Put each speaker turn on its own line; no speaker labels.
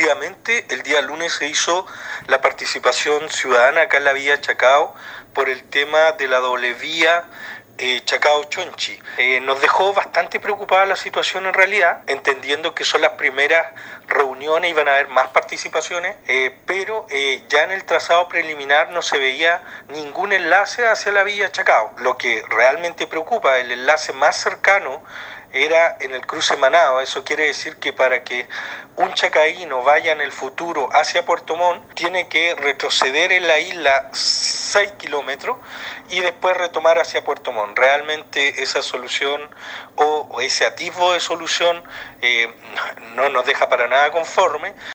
Efectivamente, el día lunes se hizo la participación ciudadana acá en la vía Chacao por el tema de la doble vía Chacao-Chonchi. Nos dejó bastante preocupada la situación en realidad, entendiendo que son las primeras reuniones y van a haber más participaciones, pero ya en el trazado preliminar no se veía ningún enlace hacia la vía Chacao. Lo que realmente preocupa, el enlace más cercano era en el cruce Manao. Eso quiere decir que para que un chacaíno vaya en el futuro hacia Puerto Montt, tiene que retroceder en la isla 6 kilómetros y después retomar hacia Puerto Montt. Realmente esa solución o ese atisbo de solución no nos deja para nada conforme.